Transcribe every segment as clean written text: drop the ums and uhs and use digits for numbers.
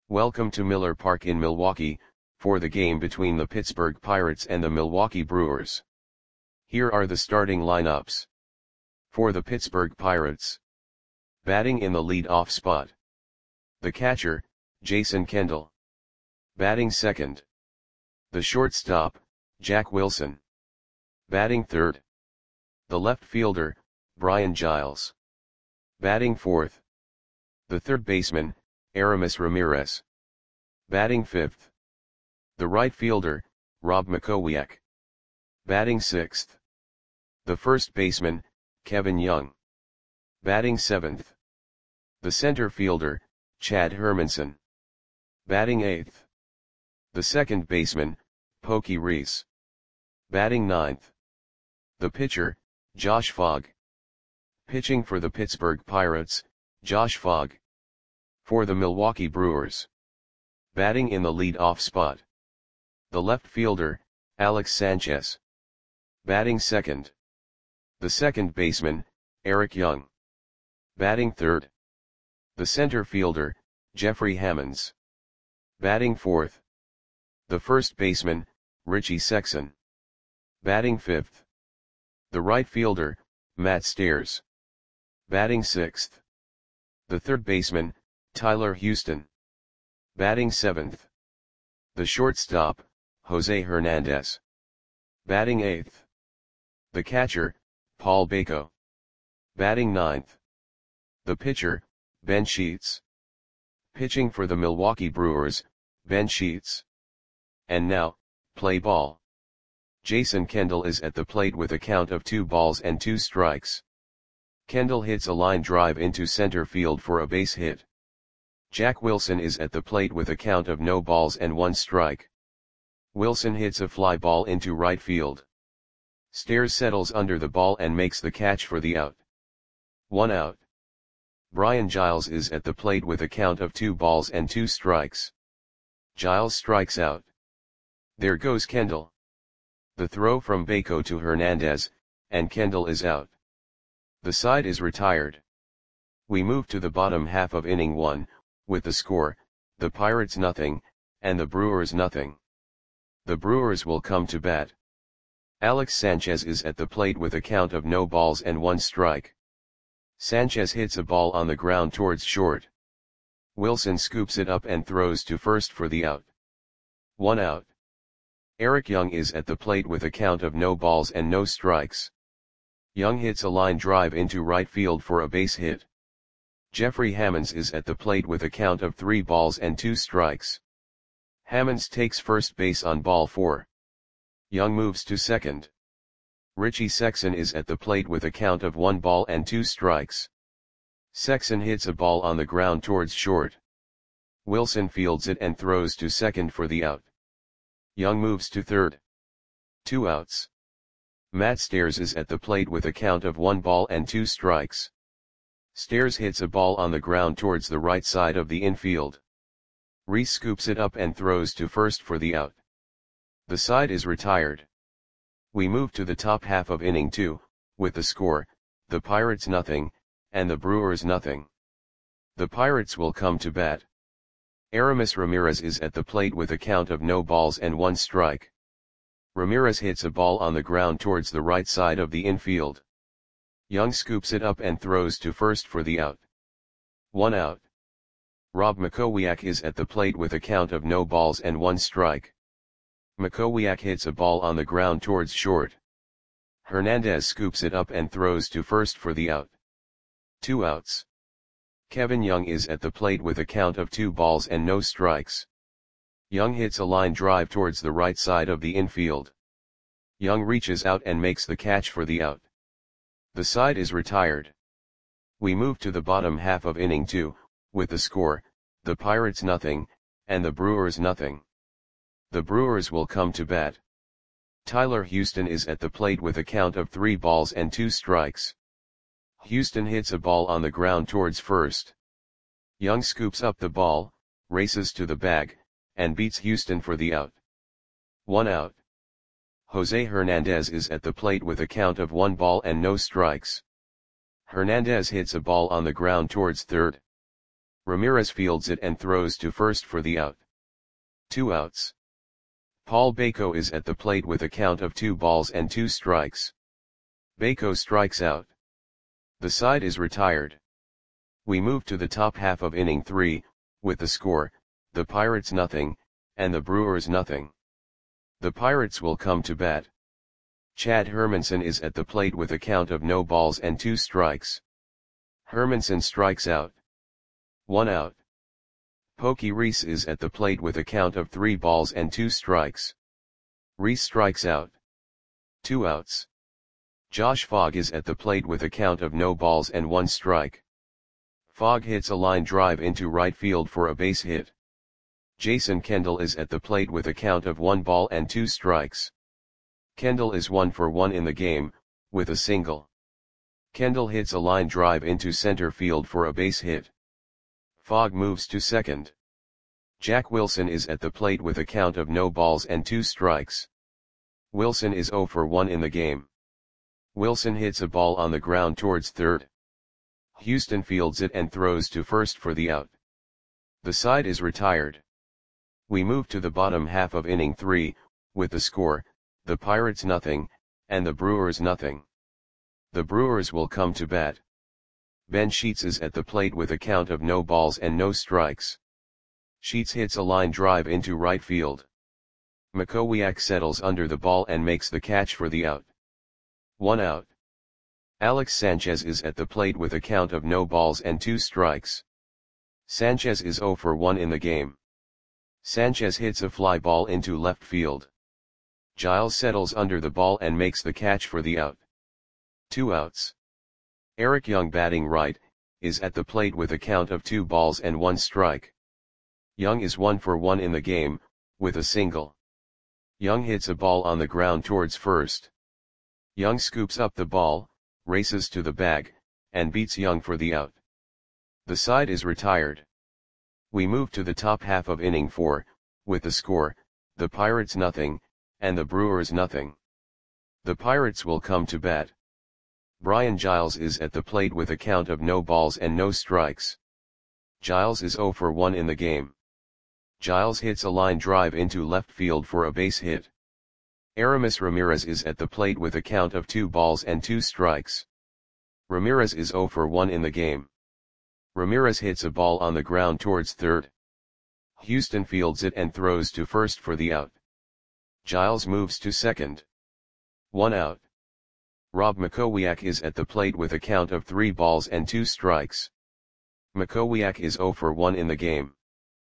Welcome to Miller Park in Milwaukee, for the game between the Pittsburgh Pirates and the Milwaukee Brewers. Here are the starting lineups. For the Pittsburgh Pirates. Batting in the lead-off spot. The catcher, Jason Kendall. Batting second. The shortstop, Jack Wilson. Batting third. The left fielder, Brian Giles. Batting fourth. The third baseman, Aramis Ramirez. Batting fifth. The right fielder, Rob Mackowiak. Batting sixth. The first baseman, Kevin Young. Batting seventh. The center fielder, Chad Hermanson. Batting eighth. The second baseman, Pokey Reese. Batting ninth. The pitcher, Josh Fogg. Pitching for the Pittsburgh Pirates, Josh Fogg. For the Milwaukee Brewers. Batting in the lead-off spot. The left fielder, Alex Sanchez. Batting second. The second baseman, Eric Young. Batting third. The center fielder, Jeffrey Hammonds. Batting fourth. The first baseman, Richie Sexson. Batting fifth. The right fielder, Matt Stairs. Batting sixth. The third baseman, Tyler Houston. Batting seventh. The shortstop, Jose Hernandez. Batting eighth. The catcher, Paul Bako. Batting ninth. The pitcher, Ben Sheets. Pitching for the Milwaukee Brewers, Ben Sheets. And now, play ball. Jason Kendall is at the plate with a count of 2 balls and 2 strikes. Kendall hits a line drive into center field for a base hit. Jack Wilson is at the plate with a count of no balls and 1 strike. Wilson hits a fly ball into right field. Stairs settles under the ball and makes the catch for the out. 1 out. Brian Giles is at the plate with a count of 2 balls and 2 strikes. Giles strikes out. There goes Kendall. The throw from Bako to Hernandez, and Kendall is out. The side is retired. We move to the bottom half of inning 1, with the score, the Pirates nothing, and the Brewers nothing. The Brewers will come to bat. Alex Sanchez is at the plate with a count of no balls and 1 strike. Sanchez hits a ball on the ground towards short. Wilson scoops it up and throws to first for the out. 1 out. Eric Young is at the plate with a count of no balls and no strikes. Young hits a line drive into right field for a base hit. Jeffrey Hammonds is at the plate with a count of 3 balls and 2 strikes. Hammonds takes first base on ball 4. Young moves to second. Richie Sexson is at the plate with a count of 1 ball and 2 strikes. Sexson hits a ball on the ground towards short. Wilson fields it and throws to second for the out. Young moves to third. 2 outs. Matt Stairs is at the plate with a count of 1 ball and 2 strikes. Stairs hits a ball on the ground towards the right side of the infield. Reese scoops it up and throws to first for the out. The side is retired. We move to the top half of inning 2, with the score, the Pirates nothing, and the Brewers nothing. The Pirates will come to bat. Aramis Ramirez is at the plate with a count of no balls and 1 strike. Ramirez hits a ball on the ground towards the right side of the infield. Young scoops it up and throws to first for the out. 1 out. Rob Mackowiak is at the plate with a count of no balls and 1 strike. Mackowiak hits a ball on the ground towards short. Hernandez scoops it up and throws to first for the out. 2 outs. Kevin Young is at the plate with a count of 2 balls and no strikes. Young hits a line drive towards the right side of the infield. Young reaches out and makes the catch for the out. The side is retired. We move to the bottom half of inning 2, with the score, the Pirates nothing, and the Brewers nothing. The Brewers will come to bat. Tyler Houston is at the plate with a count of 3 balls and 2 strikes. Houston hits a ball on the ground towards first. Young scoops up the ball, races to the bag, and beats Houston for the out. 1 out. Jose Hernandez is at the plate with a count of 1 ball and no strikes. Hernandez hits a ball on the ground towards third. Ramirez fields it and throws to first for the out. 2 outs. Paul Bako is at the plate with a count of 2 balls and 2 strikes. Bako strikes out. The side is retired. We move to the top half of inning 3, with the score, the Pirates nothing, and the Brewers nothing. The Pirates will come to bat. Chad Hermanson is at the plate with a count of no balls and 2 strikes. Hermanson strikes out. 1 out. Pokey Reese is at the plate with a count of 3 balls and 2 strikes. Reese strikes out. 2 outs. Josh Fogg is at the plate with a count of no balls and 1 strike. Fogg hits a line drive into right field for a base hit. Jason Kendall is at the plate with a count of 1 ball and 2 strikes. Kendall is 1 for 1 in the game, with a single. Kendall hits a line drive into center field for a base hit. Fogg moves to second. Jack Wilson is at the plate with a count of no balls and 2 strikes. Wilson is 0 for 1 in the game. Wilson hits a ball on the ground towards third. Houston fields it and throws to first for the out. The side is retired. We move to the bottom half of inning 3, with the score, the Pirates nothing, and the Brewers nothing. The Brewers will come to bat. Ben Sheets is at the plate with a count of no balls and no strikes. Sheets hits a line drive into right field. Makowiak settles under the ball and makes the catch for the out. 1 out. Alex Sanchez is at the plate with a count of no balls and 2 strikes. Sanchez is 0 for 1 in the game. Sanchez hits a fly ball into left field. Giles settles under the ball and makes the catch for the out. 2 outs. Eric Young, batting right, is at the plate with a count of 2 balls and 1 strike. Young is 1 for 1 in the game, with a single. Young hits a ball on the ground towards first. Young scoops up the ball, races to the bag, and beats Young for the out. The side is retired. We move to the top half of inning 4, with the score, the Pirates nothing, and the Brewers nothing. The Pirates will come to bat. Brian Giles is at the plate with a count of no balls and no strikes. Giles is 0 for 1 in the game. Giles hits a line drive into left field for a base hit. Aramis Ramirez is at the plate with a count of 2 balls and 2 strikes. Ramirez is 0 for 1 in the game. Ramirez hits a ball on the ground towards third. Houston fields it and throws to first for the out. Giles moves to second. 1 out. Rob Makowiak is at the plate with a count of 3 balls and 2 strikes. Makowiak is 0 for 1 in the game.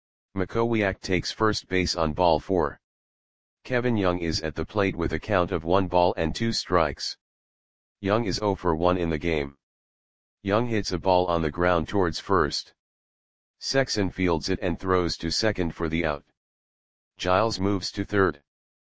Makowiak takes first base on ball 4. Kevin Young is at the plate with a count of 1 ball and 2 strikes. Young is 0 for 1 in the game. Young hits a ball on the ground towards first. Sexson fields it and throws to second for the out. Giles moves to third.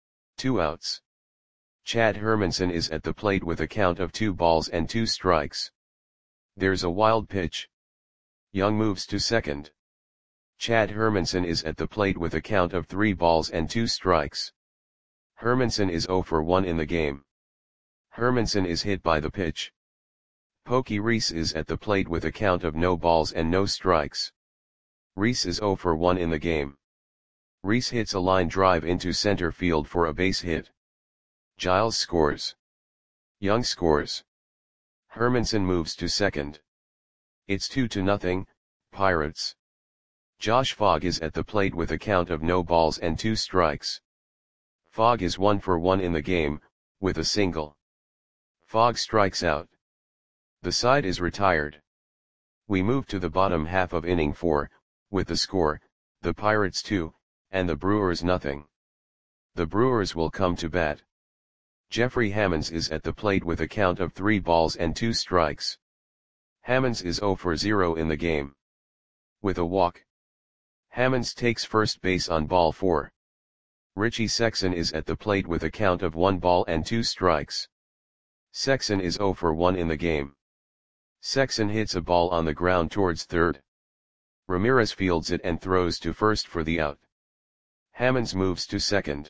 2 outs. Chad Hermanson is at the plate with a count of 2 balls and 2 strikes. There's a wild pitch. Young moves to second. Chad Hermanson is at the plate with a count of 3 balls and 2 strikes. Hermanson is 0 for 1 in the game. Hermanson is hit by the pitch. Pokey Reese is at the plate with a count of no balls and no strikes. Reese is 0 for 1 in the game. Reese hits a line drive into center field for a base hit. Giles scores. Young scores. Hermanson moves to second. It's 2-0, Pirates. Josh Fogg is at the plate with a count of no balls and 2 strikes. Fogg is 1 for 1 in the game, with a single. Fogg strikes out. The side is retired. We move to the bottom half of inning 4, with the score, the Pirates 2, and the Brewers nothing. The Brewers will come to bat. Jeffrey Hammonds is at the plate with a count of 3 balls and 2 strikes. Hammonds is 0 for 0 in the game. With a walk. Hammonds takes first base on ball 4. Richie Sexson is at the plate with a count of 1 ball and 2 strikes. Sexson is 0 for 1 in the game. Sexson hits a ball on the ground towards third. Ramirez fields it and throws to first for the out. Hammonds moves to second.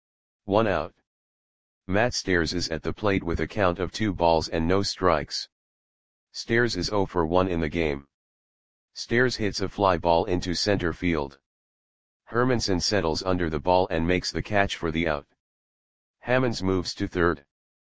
1 out. Matt Stairs is at the plate with a count of 2 balls and no strikes. Stairs is 0 for 1 in the game. Stairs hits a fly ball into center field. Hermanson settles under the ball and makes the catch for the out. Hammonds moves to third.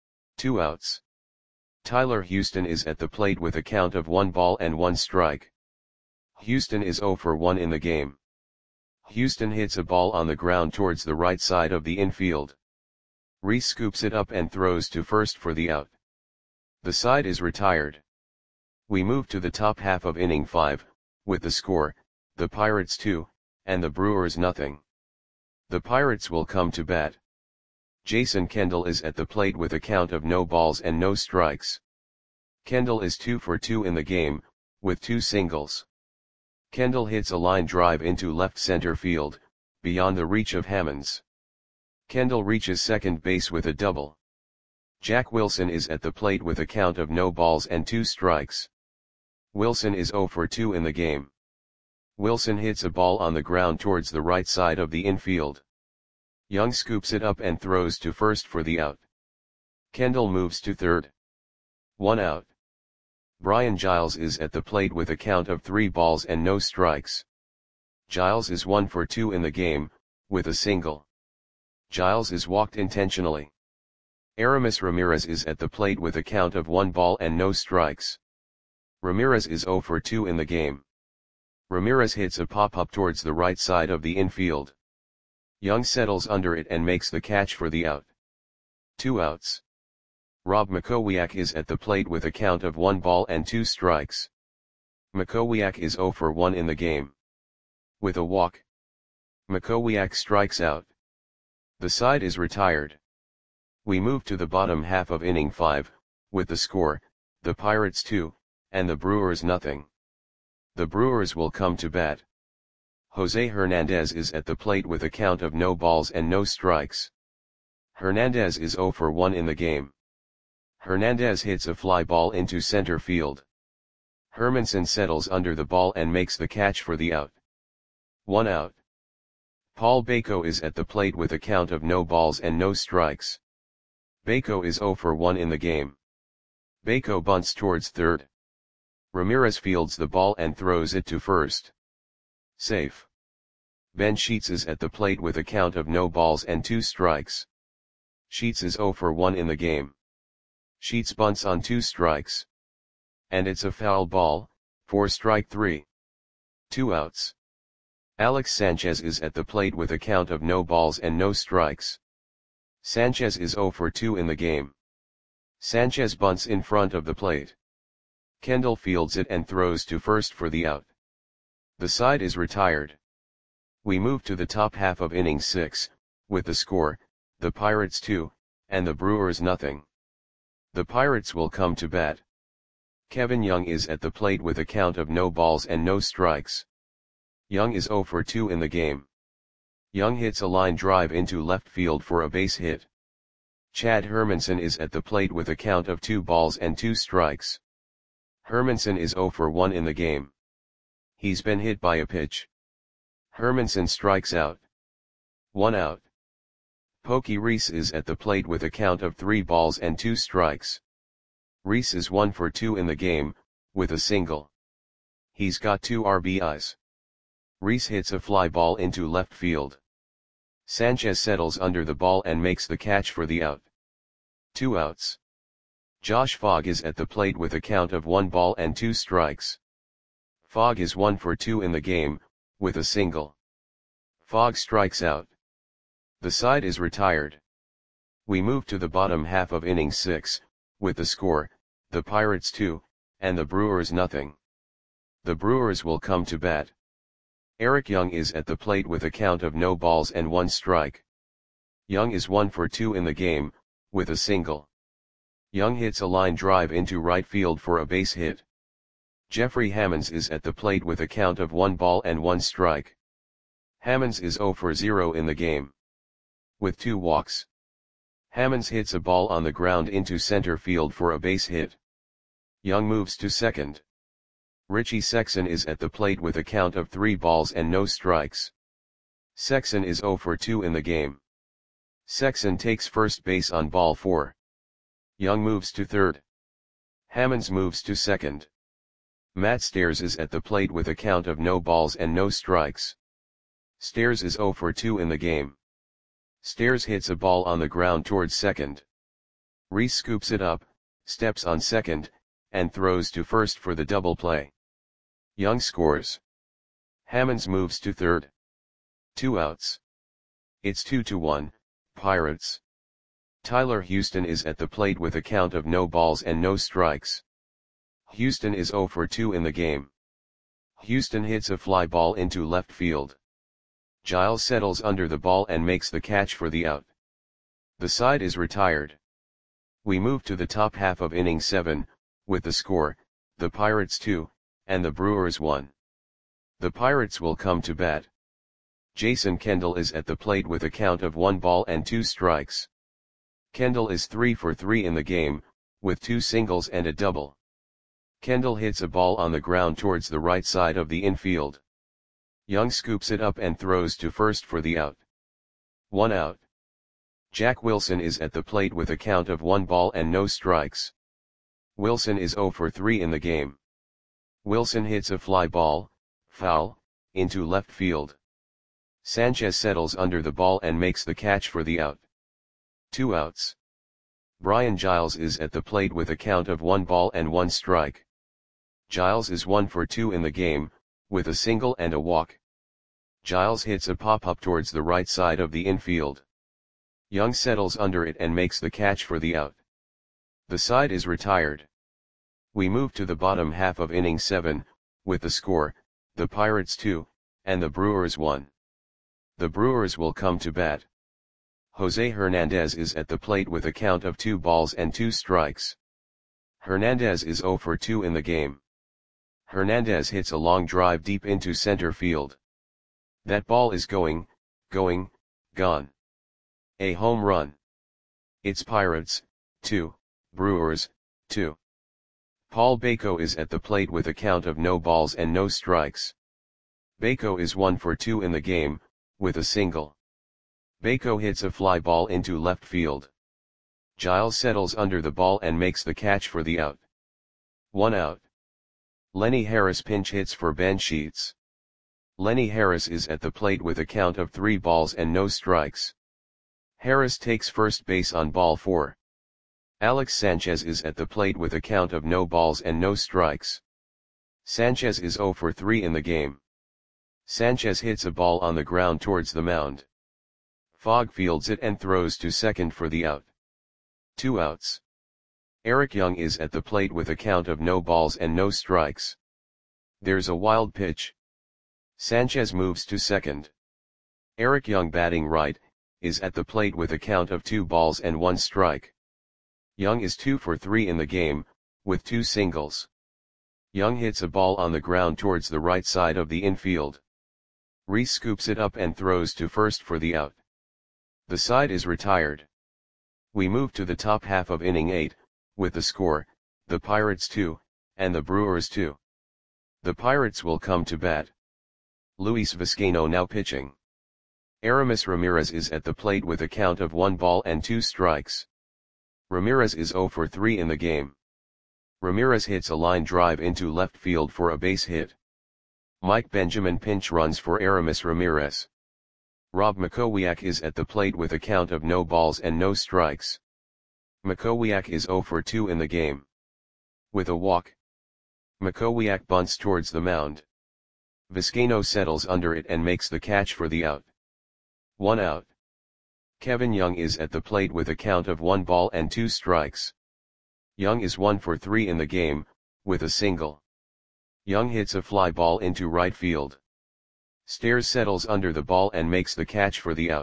2 outs. Tyler Houston is at the plate with a count of 1 ball and 1 strike. Houston is 0 for 1 in the game. Houston hits a ball on the ground towards the right side of the infield. Reese scoops it up and throws to first for the out. The side is retired. We move to the top half of inning 5, with the score, the Pirates 2, and the Brewers nothing. The Pirates will come to bat. Jason Kendall is at the plate with a count of no balls and no strikes. Kendall is 2 for 2 in the game, with 2 singles. Kendall hits a line drive into left center field, beyond the reach of Hammonds. Kendall reaches second base with a double. Jack Wilson is at the plate with a count of no balls and 2 strikes. Wilson is 0 for 2 in the game. Wilson hits a ball on the ground towards the right side of the infield. Young scoops it up and throws to first for the out. Kendall moves to third. 1 out. Brian Giles is at the plate with a count of 3 balls and no strikes. Giles is 1 for 2 in the game, with a single. Giles is walked intentionally. Aramis Ramirez is at the plate with a count of 1 ball and no strikes. Ramirez is 0 for 2 in the game. Ramirez hits a pop-up towards the right side of the infield. Young settles under it and makes the catch for the out. 2 outs. Rob Makowiak is at the plate with a count of 1 ball and 2 strikes. Makowiak is 0 for 1 in the game. With a walk, Makowiak strikes out. The side is retired. We move to the bottom half of inning 5, with the score, the Pirates 2, and the Brewers nothing. The Brewers will come to bat. Jose Hernandez is at the plate with a count of no balls and no strikes. Hernandez is 0 for 1 in the game. Hernandez hits a fly ball into center field. Hermanson settles under the ball and makes the catch for the out. 1 out. Paul Bako is at the plate with a count of no balls and no strikes. Bako is 0 for 1 in the game. Bako bunts towards third. Ramirez fields the ball and throws it to first. Safe. Ben Sheets is at the plate with a count of no balls and 2 strikes. Sheets is 0 for 1 in the game. Sheets bunts on 2 strikes. And it's a foul ball, for strike 3. 2 outs. Alex Sanchez is at the plate with a count of no balls and no strikes. Sanchez is 0 for 2 in the game. Sanchez bunts in front of the plate. Kendall fields it and throws to first for the out. The side is retired. We move to the top half of inning 6, with the score, the Pirates 2, and the Brewers nothing. The Pirates will come to bat. Kevin Young is at the plate with a count of no balls and no strikes. Young is 0 for 2 in the game. Young hits a line drive into left field for a base hit. Chad Hermanson is at the plate with a count of 2 balls and 2 strikes. Hermanson is 0 for 1 in the game. He's been hit by a pitch. Hermanson strikes out. 1 out. Pokey Reese is at the plate with a count of 3 balls and 2 strikes. Reese is 1 for 2 in the game, with a single. He's got 2 RBIs. Reese hits a fly ball into left field. Sanchez settles under the ball and makes the catch for the out. 2 outs. Josh Fogg is at the plate with a count of 1 ball and 2 strikes. Fogg is 1 for 2 in the game, with a single. Fogg strikes out. The side is retired. We move to the bottom half of inning 6, with the score, the Pirates 2, and the Brewers nothing. The Brewers will come to bat. Eric Young is at the plate with a count of no balls and 1 strike. Young is 1 for 2 in the game, with a single. Young hits a line drive into right field for a base hit. Jeffrey Hammonds is at the plate with a count of 1 ball and 1 strike. Hammonds is 0 for 0 in the game. With 2 walks. Hammonds hits a ball on the ground into center field for a base hit. Young moves to second. Richie Sexson is at the plate with a count of 3 balls and no strikes. Sexson is 0 for 2 in the game. Sexson takes first base on ball 4. Young moves to third. Hammonds moves to second. Matt Stairs is at the plate with a count of no balls and no strikes. Stairs is 0 for 2 in the game. Stairs hits a ball on the ground towards second. Reese scoops it up, steps on second, and throws to first for the double play. Young scores. Hammonds moves to third. 2 outs. It's 2-1, Pirates. Tyler Houston is at the plate with a count of no balls and no strikes. Houston is 0 for 2 in the game. Houston hits a fly ball into left field. Giles settles under the ball and makes the catch for the out. The side is retired. We move to the top half of inning 7, with the score, the Pirates 2, and the Brewers 1. The Pirates will come to bat. Jason Kendall is at the plate with a count of 1 ball and 2 strikes. Kendall is 3 for 3 in the game, with 2 singles and a double. Kendall hits a ball on the ground towards the right side of the infield. Young scoops it up and throws to first for the out. 1 out. Jack Wilson is at the plate with a count of 1 ball and no strikes. Wilson is 0 for 3 in the game. Wilson hits a fly ball, foul, into left field. Sanchez settles under the ball and makes the catch for the out. 2 outs. Brian Giles is at the plate with a count of 1 ball and 1 strike. Giles is 1 for 2 in the game, with a single and a walk. Giles hits a pop-up towards the right side of the infield. Young settles under it and makes the catch for the out. The side is retired. We move to the bottom half of inning 7, with the score, the Pirates 2, and the Brewers 1. The Brewers will come to bat. Jose Hernandez is at the plate with a count of 2 balls and 2 strikes. Hernandez is 0 for 2 in the game. Hernandez hits a long drive deep into center field. That ball is gone. A home run. It's Pirates, 2, Brewers, 2. Paul Bako is at the plate with a count of no balls and no strikes. Bako is 1 for 2 in the game, with a single. Bako hits a fly ball into left field. Giles settles under the ball and makes the catch for the out. 1 out. Lenny Harris pinch hits for Ben Sheets. Lenny Harris is at the plate with a count of 3 balls and no strikes. Harris takes first base on ball 4. Alex Sanchez is at the plate with a count of no balls and no strikes. Sanchez is 0 for 3 in the game. Sanchez hits a ball on the ground towards the mound. Fogg fields it and throws to second for the out. 2 outs. Eric Young is at the plate with a count of no balls and no strikes. There's a wild pitch. Sanchez moves to second. Eric Young, batting right, is at the plate with a count of 2 balls and 1 strike. Young is 2 for 3 in the game, with 2 singles. Young hits a ball on the ground towards the right side of the infield. Reese scoops it up and throws to first for the out. The side is retired. We move to the top half of inning 8, with the score, the Pirates 2, and the Brewers 2. The Pirates will come to bat. Luis Vizcaino now pitching. Aramis Ramirez is at the plate with a count of 1 ball and 2 strikes. Ramirez is 0 for 3 in the game. Ramirez hits a line drive into left field for a base hit. Mike Benjamin pinch runs for Aramis Ramirez. Rob Makowiak is at the plate with a count of no balls and no strikes. Makowiak is 0 for 2 in the game. With a walk, Makowiak bunts towards the mound. Vizcaino settles under it and makes the catch for the out. 1 out. Kevin Young is at the plate with a count of 1 ball and 2 strikes. Young is 1 for 3 in the game, with a single. Young hits a fly ball into right field. Stairs settles under the ball and makes the catch for the out.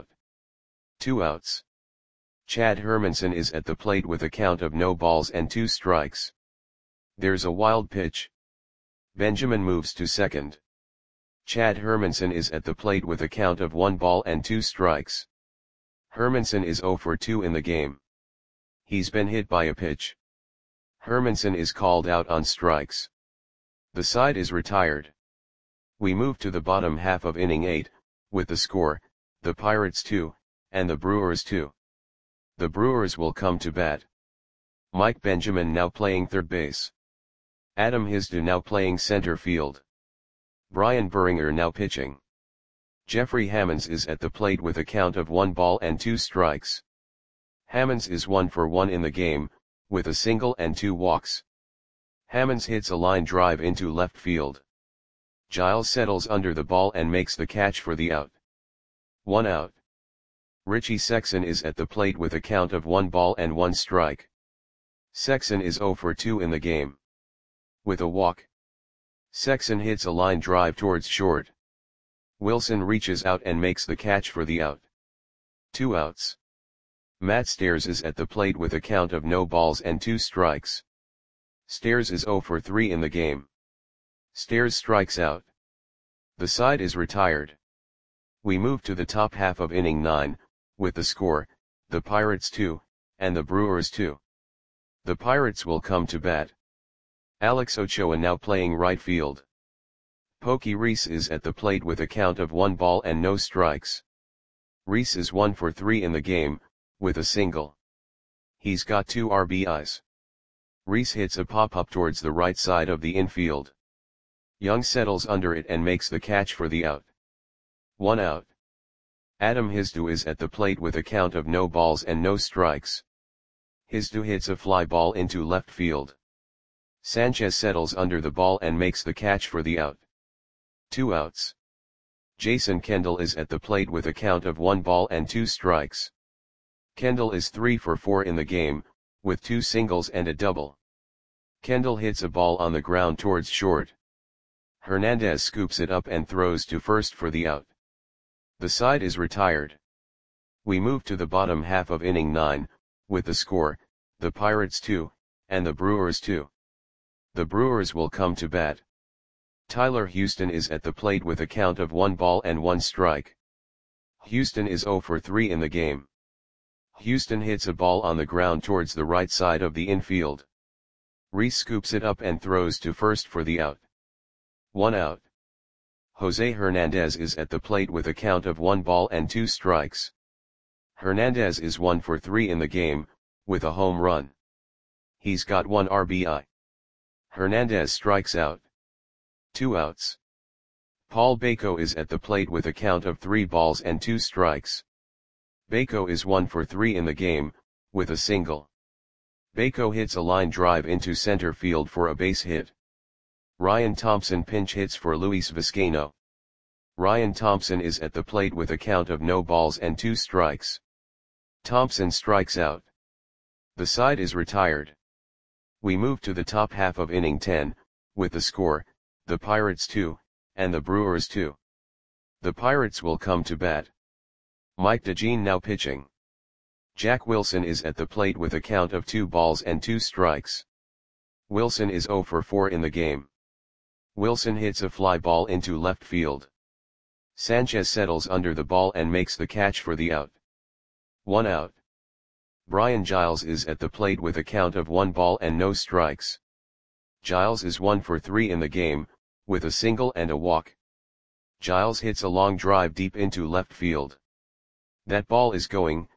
2 outs. Chad Hermanson is at the plate with a count of no balls and 2 strikes. There's a wild pitch. Benjamin moves to second. Chad Hermanson is at the plate with a count of 1 ball and 2 strikes. Hermanson is 0 for 2 in the game. He's been hit by a pitch. Hermanson is called out on strikes. The side is retired. We move to the bottom half of inning 8, with the score, the Pirates 2, and the Brewers 2. The Brewers will come to bat. Mike Benjamin now playing third base. Adam Hisda now playing center field. Brian Buringer now pitching. Jeffrey Hammonds is at the plate with a count of 1 ball and 2 strikes. Hammonds is 1 for 1 in the game, with a single and 2 walks. Hammonds hits a line drive into left field. Giles settles under the ball and makes the catch for the out. 1 out. Richie Sexson is at the plate with a count of 1 ball and 1 strike. Sexson is 0 for 2 in the game. With a walk. Sexson hits a line drive towards short. Wilson reaches out and makes the catch for the out. 2 outs. Matt Stairs is at the plate with a count of no balls and 2 strikes. Stairs is 0 for 3 in the game. Stairs strikes out. The side is retired. We move to the top half of inning 9, with the score, the Pirates 2, and the Brewers 2. The Pirates will come to bat. Alex Ochoa now playing right field. Pokey Reese is at the plate with a count of 1 ball and no strikes. Reese is 1 for 3 in the game, with a single. He's got 2 RBIs. Reese hits a pop-up towards the right side of the infield. Young settles under it and makes the catch for the out. 1 out. Adam Hisda is at the plate with a count of no balls and no strikes. Hisda hits a fly ball into left field. Sanchez settles under the ball and makes the catch for the out. 2 outs. Jason Kendall is at the plate with a count of 1 ball and 2 strikes. Kendall is 3 for 4 in the game, with 2 singles and a double. Kendall hits a ball on the ground towards short. Hernandez scoops it up and throws to first for the out. The side is retired. We move to the bottom half of inning 9, with the score, the Pirates 2, and the Brewers 2. The Brewers will come to bat. Tyler Houston is at the plate with a count of 1 ball and 1 strike. Houston is 0 for 3 in the game. Houston hits a ball on the ground towards the right side of the infield. Reese scoops it up and throws to first for the out. 1 out. Jose Hernandez is at the plate with a count of 1 ball and 2 strikes. Hernandez is 1 for 3 in the game, with a home run. He's got 1 RBI. Hernandez strikes out. 2 outs. Paul Bako is at the plate with a count of 3 balls and 2 strikes. Bako is 1 for 3 in the game, with a single. Bako hits a line drive into center field for a base hit. Ryan Thompson pinch hits for Luis Vizcaino. Ryan Thompson is at the plate with a count of no balls and 2 strikes. Thompson strikes out. The side is retired. We move to the top half of inning 10, with the score, the Pirates 2, and the Brewers 2. The Pirates will come to bat. Mike DeJean now pitching. Jack Wilson is at the plate with a count of 2 balls and 2 strikes. Wilson is 0 for 4 in the game. Wilson hits a fly ball into left field. Sanchez settles under the ball and makes the catch for the out. 1 out. Brian Giles is at the plate with a count of 1 ball and no strikes. Giles is 1 for 3 in the game, with a single and a walk. Giles hits a long drive deep into left field. That ball is gone.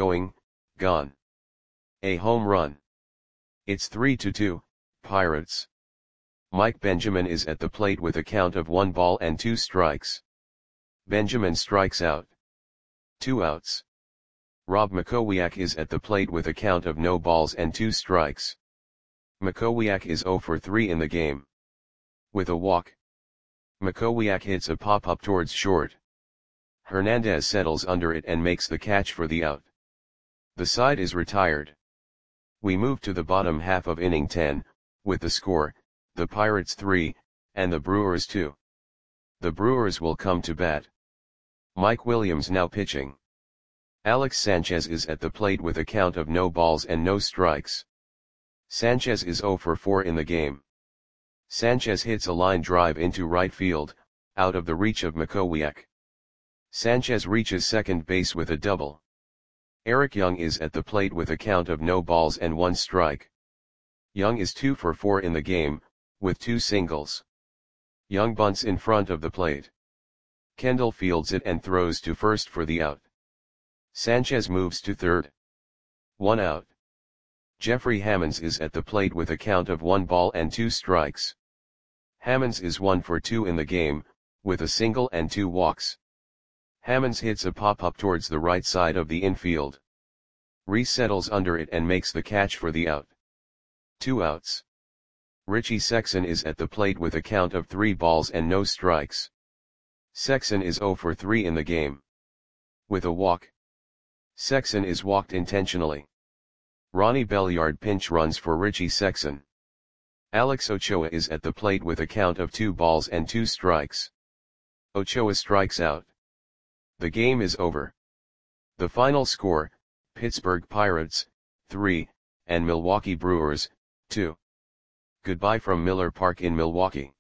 A home run. It's 3-2, Pirates. Mike Benjamin is at the plate with a count of 1 ball and 2 strikes. Benjamin strikes out. 2 outs. Rob Makowiak is at the plate with a count of no balls and 2 strikes. Makowiak is 0 for 3 in the game. With a walk. Makowiak hits a pop-up towards short. Hernandez settles under it and makes the catch for the out. The side is retired. We move to the bottom half of inning 10, with the score, the Pirates 3, and the Brewers 2. The Brewers will come to bat. Mike Williams now pitching. Alex Sanchez is at the plate with a count of no balls and no strikes. Sanchez is 0 for 4 in the game. Sanchez hits a line drive into right field, out of the reach of Makowiak. Sanchez reaches second base with a double. Eric Young is at the plate with a count of no balls and 1 strike. Young is 2 for 4 in the game, with 2 singles. Young bunts in front of the plate. Kendall fields it and throws to first for the out. Sanchez moves to third. 1 out. Jeffrey Hammonds is at the plate with a count of 1 ball and 2 strikes. Hammonds is 1 for 2 in the game, with a single and 2 walks. Hammonds hits a pop-up towards the right side of the infield. Rhys settles under it and makes the catch for the out. 2 outs. Richie Sexson is at the plate with a count of 3 balls and no strikes. Sexson is 0 for 3 in the game. With a walk. Sexson is walked intentionally. Ronnie Belliard pinch runs for Richie Sexson. Alex Ochoa is at the plate with a count of 2 balls and 2 strikes. Ochoa strikes out. The game is over. The final score, Pittsburgh Pirates, 3, and Milwaukee Brewers, 2. Goodbye from Miller Park in Milwaukee.